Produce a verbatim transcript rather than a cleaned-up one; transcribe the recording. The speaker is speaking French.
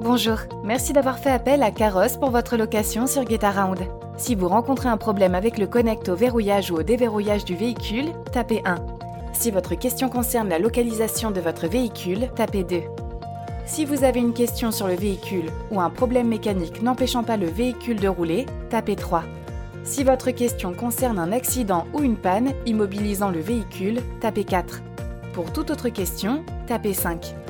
Bonjour, merci d'avoir fait appel à Carrosse pour votre location sur GetAround. Si vous rencontrez un problème avec le connect au verrouillage ou au déverrouillage du véhicule, tapez un. Si votre question concerne la localisation de votre véhicule, tapez deux. Si vous avez une question sur le véhicule ou un problème mécanique n'empêchant pas le véhicule de rouler, tapez trois. Si votre question concerne un accident ou une panne immobilisant le véhicule, tapez quatre. Pour toute autre question, tapez cinq.